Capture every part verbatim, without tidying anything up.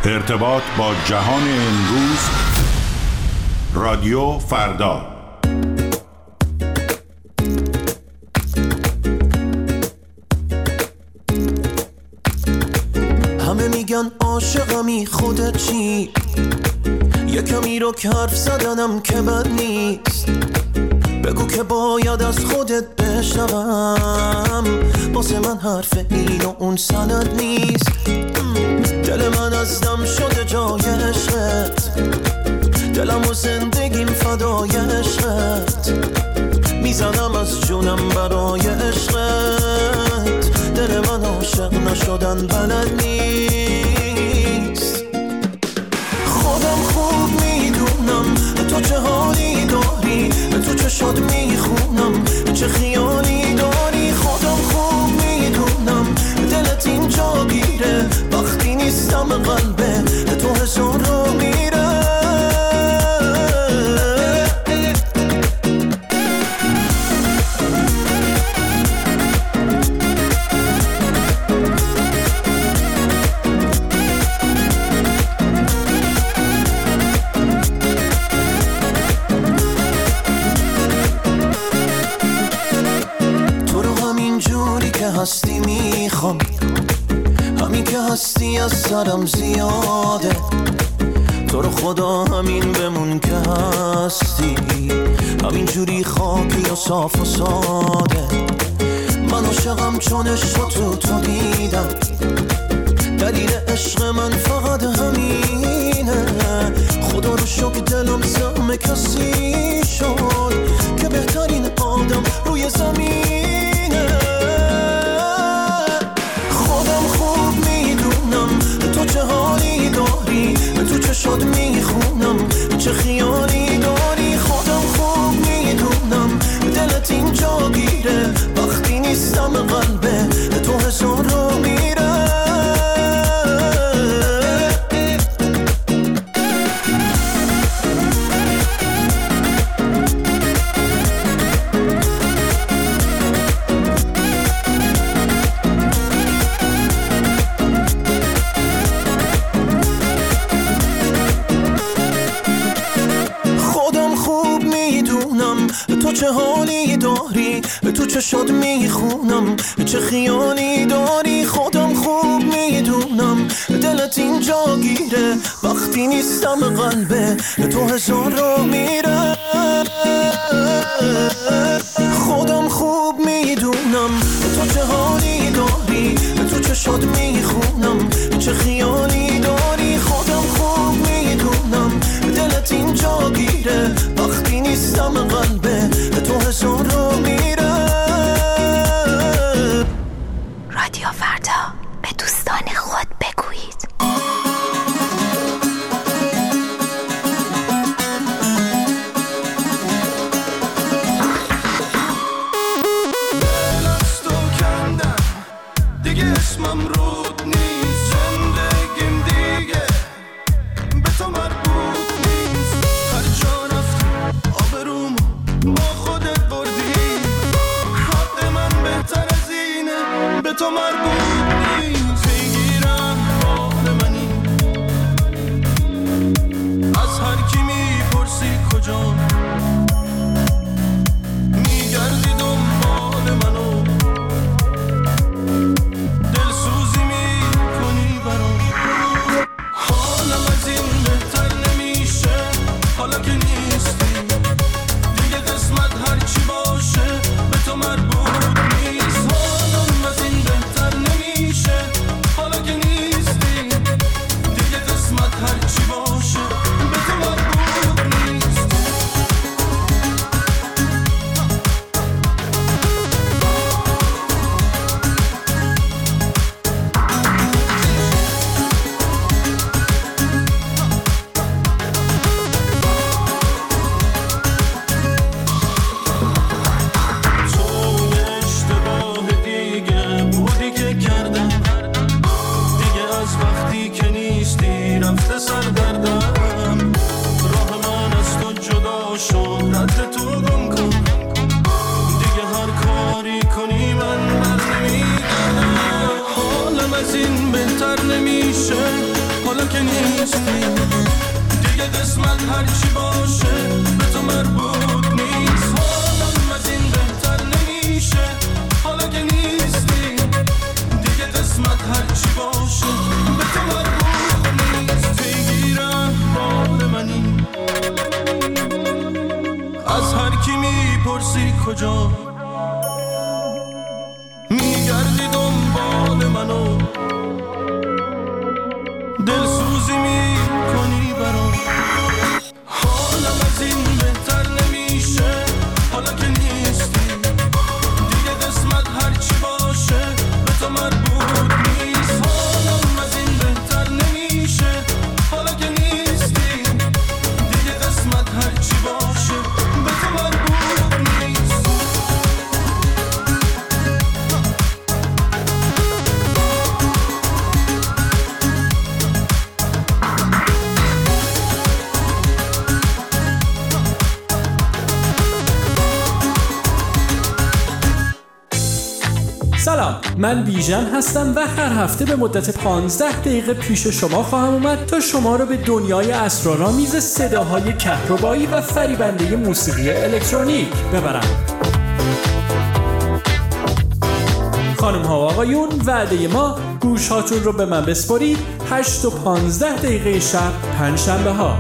ارتباط با جهان امروز. رادیو فردا. همه میگن عاشقمی، خودت چی؟ یه کمی رو که حرف زدنم که بد نیست. بگو که باید از خودت بشنوم، واسه من حرف این و اون سند نیست. دل من از دم شده جای عشقت، دلم و زندگیم فدای عشقت. میزنم از جونم برای عشقت، دل من عاشق نشدن بلد نیست. خودم خوب میدونم تو چه حالی داری، تو چه شاد میخونم، چه خیالی داری. خودم خوب میدونم دلت اینجا گیره، وقتی نیستم قلبه تو هزار رو میره. هستی میخوام، همین که هستی از سرم زیاده. تو رو خدا همین بمون که هستی، همین جوری خاکی و صاف و ساده. من عاشقم چون عشق تو تو دیدم، دلیل عشق من فقط همینه. خدا رو شکر دلم سهم کسی شد که بهترین آدم روی زمینه. تو چه حالی داری، تو چه شاد میخونم، چه خیالی داری. خودم خوب میدونم دلت اینجا گیره، وقتی نیستم قلبه تو هزار رو میره. تو چه حالی داری، تو چه شاد میخونم، چه خیالی داری. خودم خوب میدونم دلت اینجا گیره، وقتی نیستم قلبه تو هزار رو میره. خودم خوب میدونم تو چه حالی داری، تو چه شاد میخونم، چه خیالی داری. خودم خوب میدونم دلت اینجا گیره، وقتی نیستم قلبه تو هزار رو میره. رادیو فردا، به دوستان خود بگویید. دل از تو کندم دیگه، اسمم رود نیست. زندگیم دیگه به تو مربوط نیست. هر جا رفتی آبرومو با خودت بردی، حق من بهتر از اینه به تو مربوط نیست. بگیرم حال منی از هر کی میپرسی کجا، میگردی دنبال منو، دلسوزی میکنی برام. حالم از این بهتر نمیشه حالا که نیستی دیگه، قسمت هرچی باشه به تو مربوط نیست. حالم از این بهتر نمیشه حالا که نیستی دیگه، قسمت هرچی باشه به تو مربوط نیست. از این بهتر نمیشه حالا که نیستی دیگه قسمت هرچی باشه به تو مربوط نیست حالم از این بهتر نمیشه حالا که نیستی دیگه قسمت هرچی باشه به تو مربوط نیست پیگیرم مال منی از هر کی میپرسی کجا میگردی دنبال منو دلسوزی میکنی برام حالم از این بهتر نمیشه حالا که نیستی دیگه قسمت هرچی باشه به تو مربوط نیست حالم از این بهتر نمیشه حالا که نیستی دیگه قسمت هرچی باشه به تو مربوط نیست سلام، من بیژن هستم و هر هفته به مدت پانزده دقیقه پیش شما خواهم اومد تا شما رو به دنیای اسرارآمیز صداهای کهربایی و فریبنده موسیقی الکترونیک ببرم. خانم ها و آقایون، وعده ما گوش هاتون رو به من بسپارید هشت و پانزده دقیقه شب پنج شنبه ها.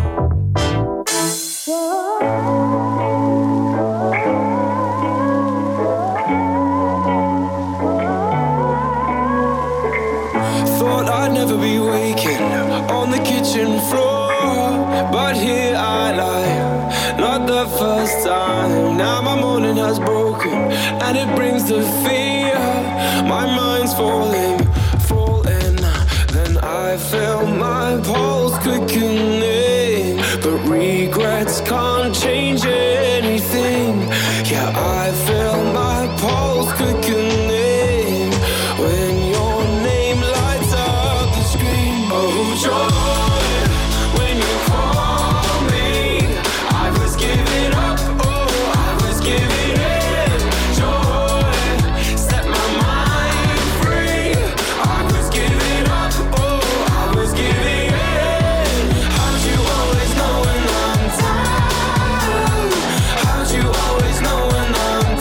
I'd never be waking on the kitchen floor, but here I lie, not the first time. Now my morning has broken, and it brings the fear. My mind's falling, falling. Then I feel my pulse quickening, but regrets can't change anything. Yeah, I feel my pulse quickening when your name lights up the screen. Oh, joy, when you call me, I was giving up, oh, I was giving in. Joy, set my mind free. I was giving up, oh, I was giving in. How'd you always know when I'm down? How'd you always know when I'm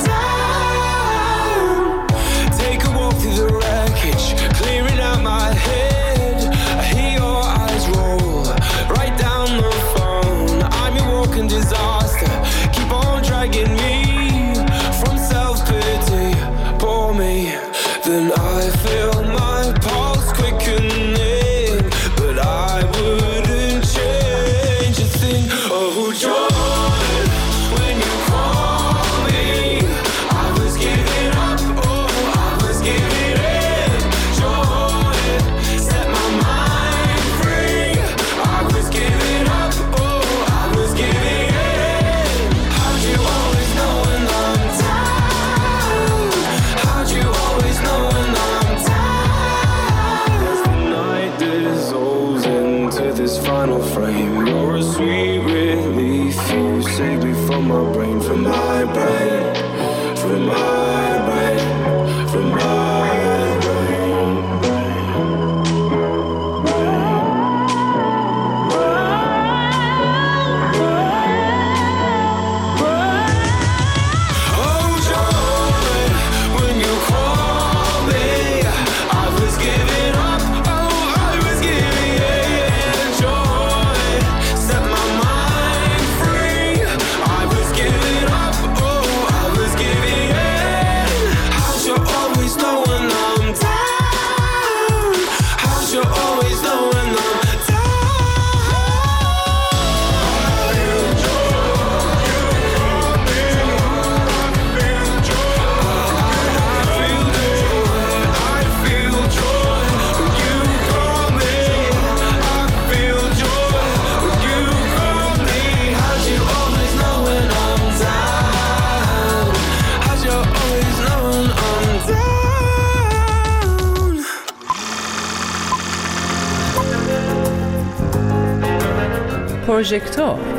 down? Take a walk through the wreckage, clearing out my head. I hear your eyes roll right down the phone. I'm your walking disaster, keep on dragging me from self-pity. Pour me, then I feel my pulse quickening, but I wouldn't change a thing. Oh, joy, when you call me, I was giving up, oh, I was giving in. Joy, set my mind free. I was giving up, oh, I was giving in. How'd you always know when I'm down? How'd you always know when I'm down? As the night dissolves into this final frame, you're a sweet relief. You save me from my brain, from my brain, from my brain, from my brain. Oh, joy, when you call me, I was giving up, oh, I was giving in. Joy, set my mind free. I was giving up, oh, I was giving in. How'd you always know when I'm down? How'd you always know when I'm down? I feel joy when you call me. I feel joy when you call me. How'd you always know when I'm down? How'd you always know when I'm down? پروژکتور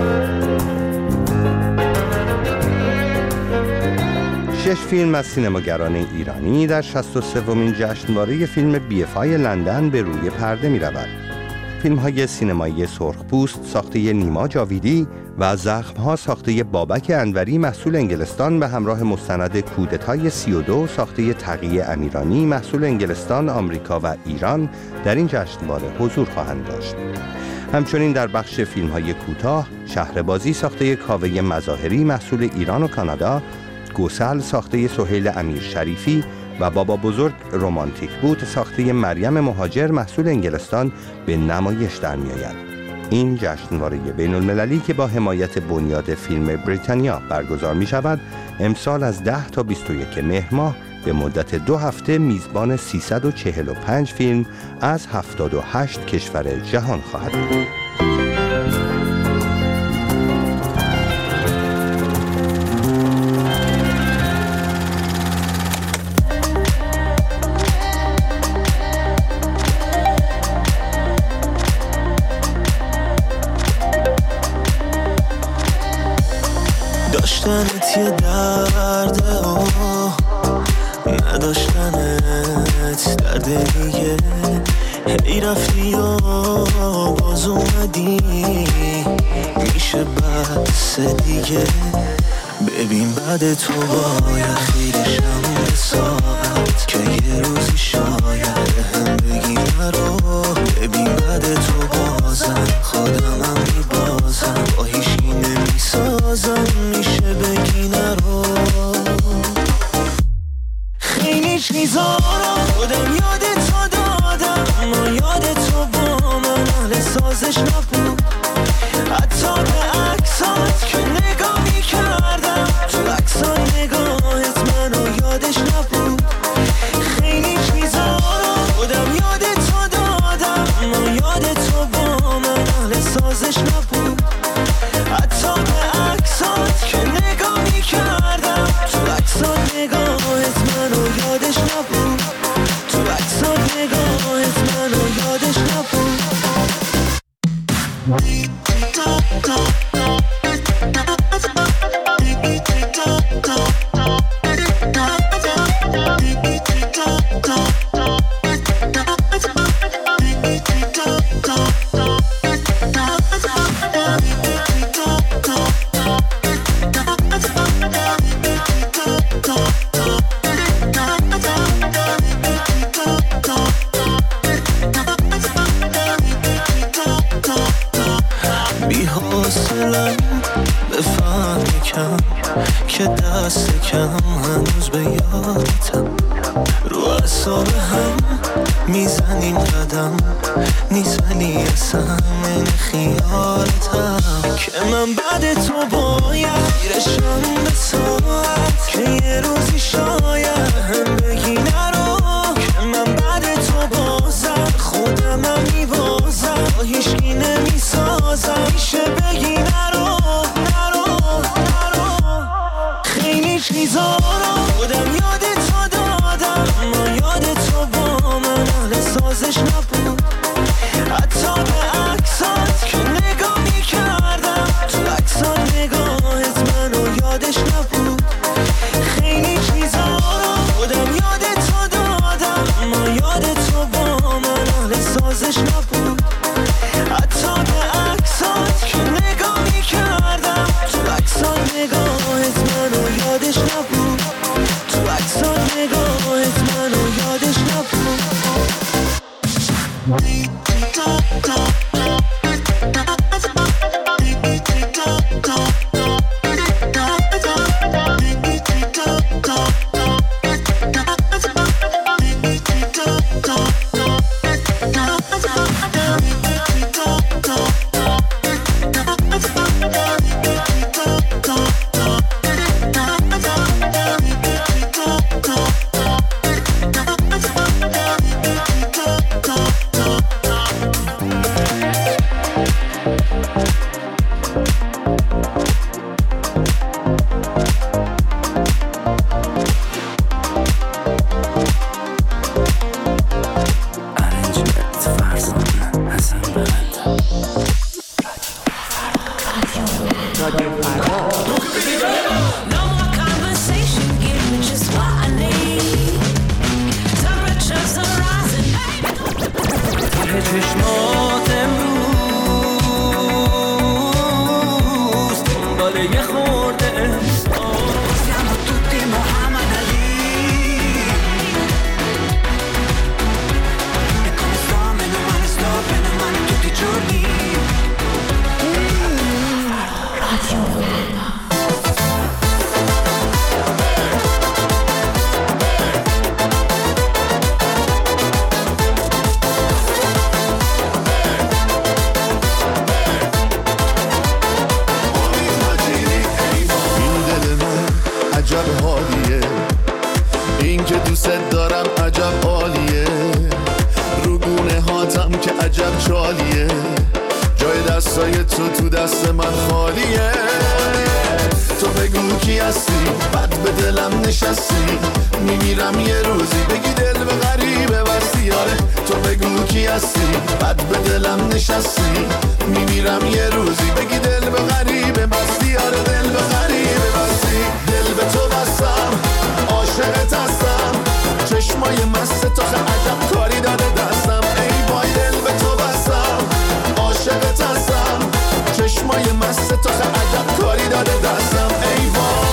شش فیلم از سینماگران ایرانی در شصت و سومین جشنواره فیلم بی اف آی لندن به روی پرده می رود. فیلم‌های سینمایی سرخپوست ساخته نیما جاویدی و زخم‌ها ساخته بابک انوری محصول انگلستان به همراه مستند کودتای سی و دو ساخته تقی امیرانی محصول انگلستان، آمریکا و ایران در این جشنواره حضور خواهند داشت. همچنین در بخش فیلم‌های کوتاه شهربازی ساخته کاوه مظاهری محصول ایران و کانادا، گوسل ساخته سهیل امیر شریفی و بابا بزرگ رمانتیک بود ساخته مریم مهاجر محصول انگلستان به نمایش در می‌آید. این جشنواره بین المللی که با حمایت بنیاد فیلم بریتانیا برگزار می شود، امسال از ده تا بیست و یک مهر ماه به مدت دو هفته میزبان سیصد و چهل و پنج فیلم از هفتاد و هشت کشور جهان خواهد بود. داشتنت یه درده و نداشتنت درده دیگه، هی رفتی و باز اومدی، میشه بس دیگه. ببین بعد تو باید خیلیشم به ساعت که یه روزی شاید هم بگی نرو. ببین بعد تو بازم خودمم میبازم، با هیچی نمیسازم، میشه بگی نرو. خیلی چیزا رو خودم یاد تو دادم، اما یاد تو با من اهل سازش نبود. حتی به عکسات که نگاه میکردم، تو عکسا نگاهت منو یادش نبود. خیلی چیزا رو خودم یاد تو دادم، اما یاد تو با من اهل سازش نبود. حتی به عکسات که نگاه میکردم، تو عکسا نگاهت منو یادش نبود. تو عکسا نگاهت منو یادش نبود. بی حوصلم بفهم یکم که دست کم هنوز به یادتم، رو اعصاب هم میزنیم قدم، نیست ولی اصلا من خیالتم که من بعد تو باید میرشم به ساعت که یه روزی شاید هم بگی نرو. که من بعد تو بازم خودمم میبازم، با هیچکی نمیسازم، میشه بگی نرو نرو نرو. خیلی چیزا رو خودم یاد تو دادم، اما یاد تو با من اهل سازش نبود. حتی به عکسات که نگاه میکردم، تو عکسا نگاهت منو یادش نبود. خیلی چیزا رو خودم یاد تو دادم، اما یاد تو با من اهل سازش نبود. حتی به عکسات که نگاه میکردم، تو عکسا نگاهت منو یادش نبود. تو عکسا نگاهت منو یادش نبود. چشمات که عجب چالیه، جای دستای تو تو دست من خالیه. تو بگو کی هستی، بد به دلم نشستی، میمیرم یه روزی بگی دل به غریبه بستی. آره تو بگو کی هستی، بد به دلم نشستی، میمیرم یه روزی بگی دل به غریبه بستی. آره دل به غریبه بستی. دل به تو بستم، عاشقت هستم، چشمای مست تو خیلی عجب کاری داده دستم. ای وای دل به تو بستم، عاشقت هستم، چشمای مست تو خیلی عجب کاری داده دستم. ای وای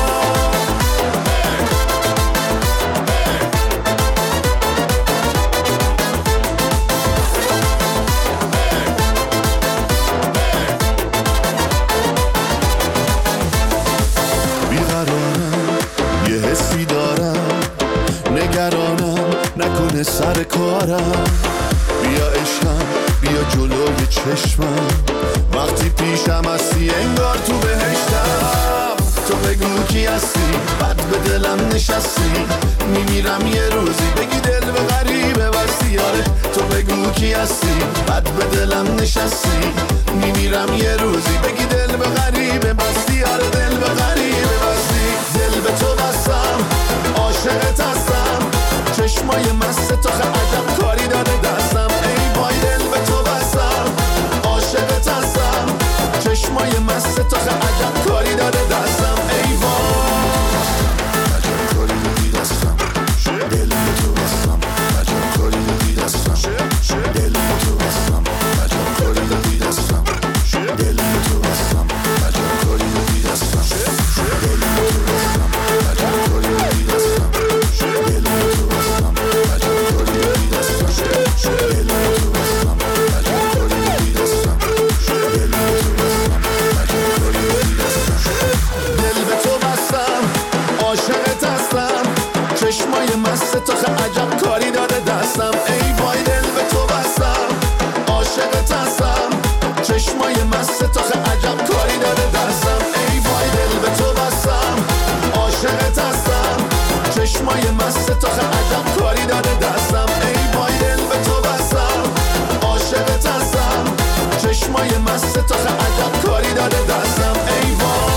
بیقرارم، یه حسی دارم، نگرانم نکنه سر کارم. بیا عشقم، بیا جلوی چشمم، وقتی پیشم هستی انگار تو بهشتم. تو بگو کی هستی، بد به دلم نشستی، میمیرم یه روزی بگی دل به غریبه بستی. آره تو بگو کی هستی، بد به دلم نشستی، میمیرم یه روزی بگی دل به غریبه بستی. آره دل به غریبه بستی. دل به تو بستم، عاشقت هستم، چشمای مست تو خیلی عجب کاری داده دستم. ای وای دل به تو بستم، عاشقت هستم، چشمای مست تو خیلی عجب کاری داده دستم. ای وای عجب کاری دادی دستم. دل به تو بستم، عجب کاری دادی دستم. دل به تو بستم، عجب کاری دادی دستم. دل به تو بستم، عجب کاری دادی دستم. دل به تو بستم، عجب کاری دادی دستم. دل به تو بستم، عجب کاری دادی دستم. دل به تو بستم، عجب کاری دادی دستم. دل به تو بستم، عجب کاری دادی دستم. دل به تو بستم، عاشقت هستم، چشمای مست تو خیلی عجب کاری داده دستم. ای وای دل به تو بستم، عاشقت هستم، چشمای مست تو خیلی عجب کاری داده دستم. ای وای دل به تو بستم، عاشقت هستم، چشمای مست تو خیلی عجب کاری داده دستم. ای وای دل به تو بستم، عاشقت هستم، چشمای مست تو خیلی عجب کاری داده دستم. ای وای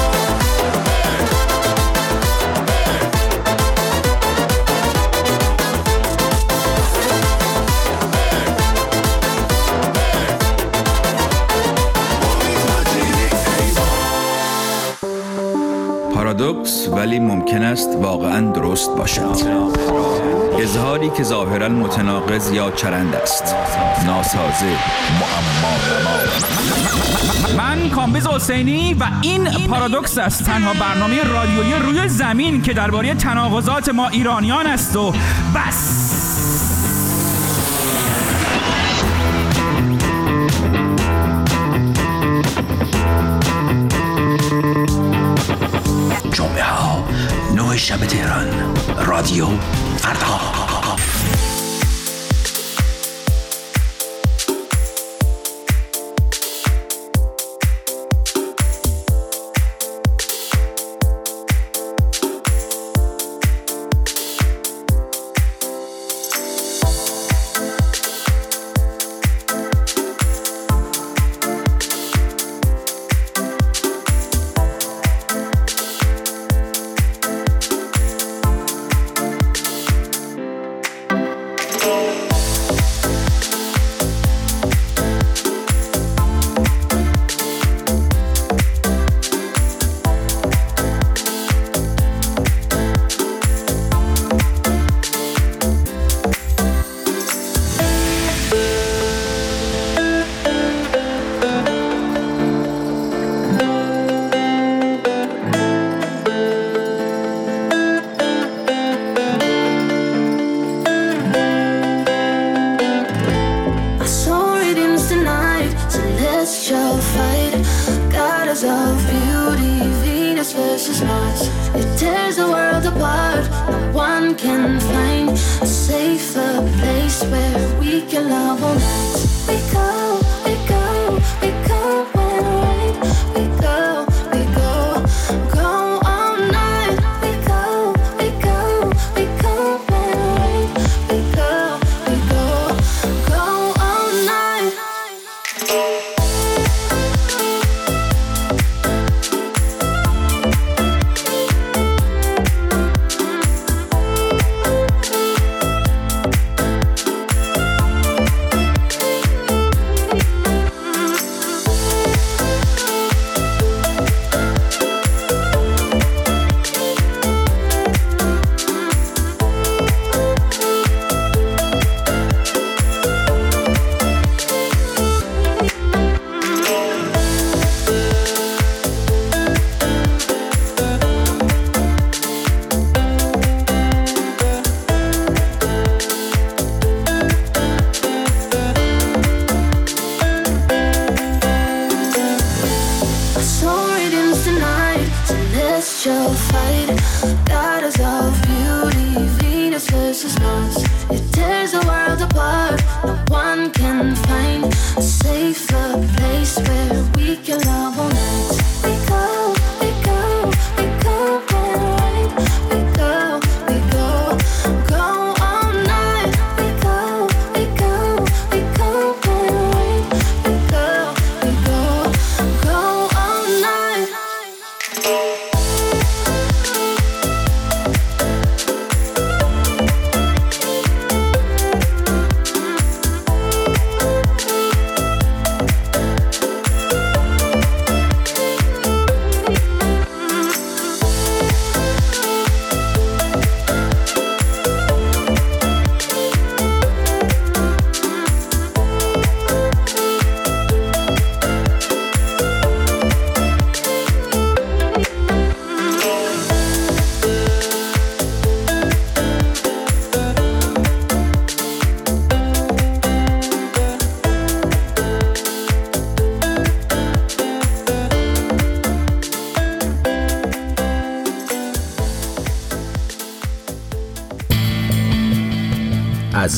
پارادوکس ولی ممکن است واقعاً درست باشد. اظهاری که ظاهراً متناقض یا چرند است. ناسازه، معما. من کامبیز حسینی و این پارادوکس است، تنها برنامه رادیویی روی زمین که درباره تناقضات ما ایرانیان است و بس. جمعه ها نه شب تهران، رادیو فردا.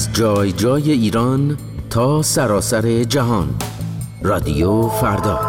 از جای جای ایران تا سراسر جهان. رادیو فردا.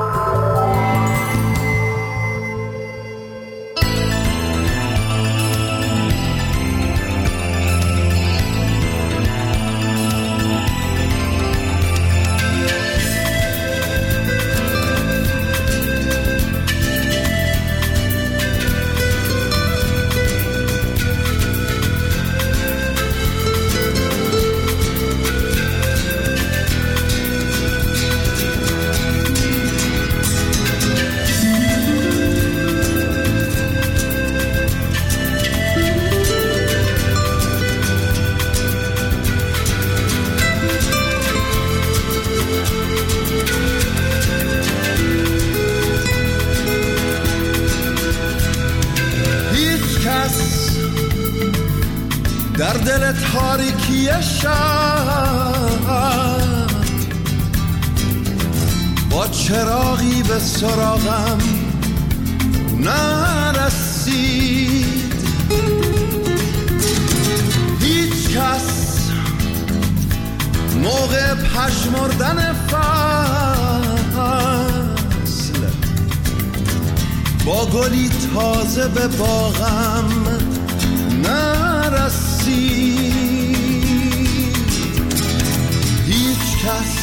در دل تاریکی شب با چراغی به سراغم نرسید. هیچ کس موقع پژمردن فصل با گلی تازه به باغم نرسید. هیچ کس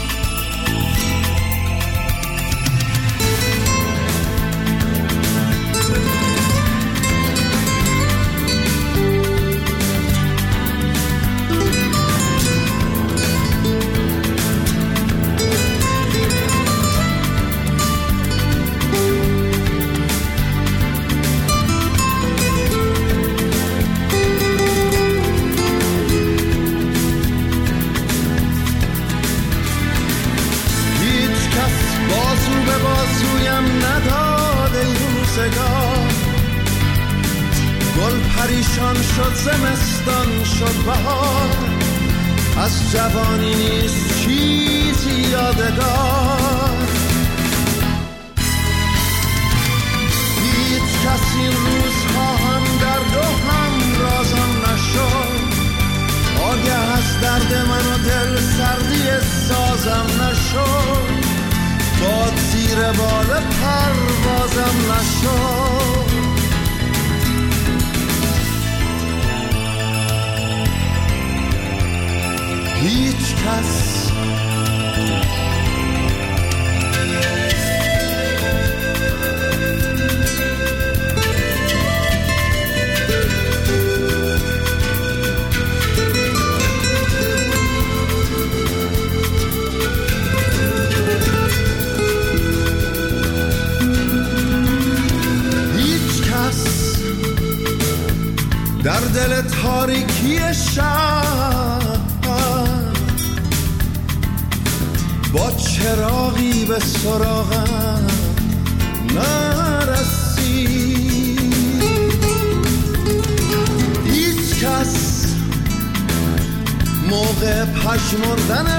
گل پریشان شد، زمستان شد بهار، از جوانی نیست چیزی یادگار. هیچ کس این روزها هم درد و هم رازم نشد، آگه از درد من و دل سردی سازم نشد، باد زیر بال پروازم نشد. هیچ کس در دل تاریکی شب با چراغی به سراغم نرسید. هیچ کس موقع پژمردن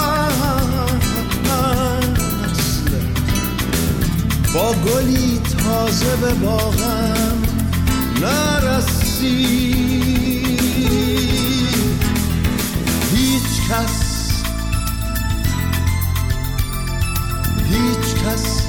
فصل با گلی تازه به باغم نرسید. هیچ کس هیچ کس